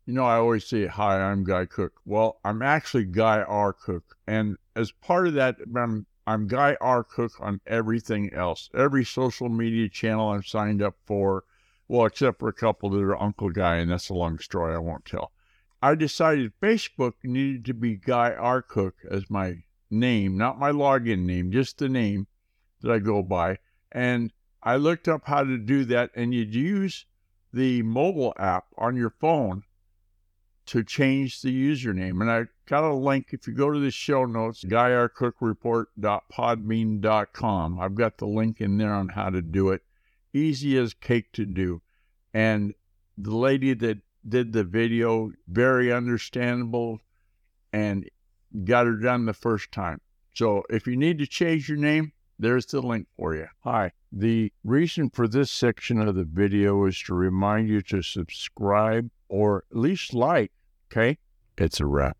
I always say, hi, I'm Guy Cook. Well, I'm actually Guy R. Cook. And as part of that, I'm Guy R. Cook on everything else. Every social media channel I'm signed up for, well, except for a couple that are Uncle Guy, and that's a long story I won't tell. I decided Facebook needed to be Guy R. Cook as my name, not my login name, just the name that I go by. And I looked up how to do that, and you'd use the mobile app on your phone to change the username. And I got a link. If you go to the show notes, GuyRCookReport.podbean.com, I've got the link in there on how to do it. Easy as cake to do. And the lady that did the video, very understandable, and got her done the first time. So if you need to change your name, there's the link for you. Hi. The reason for this section of the video is to remind you to subscribe or at least like, okay? It's a wrap.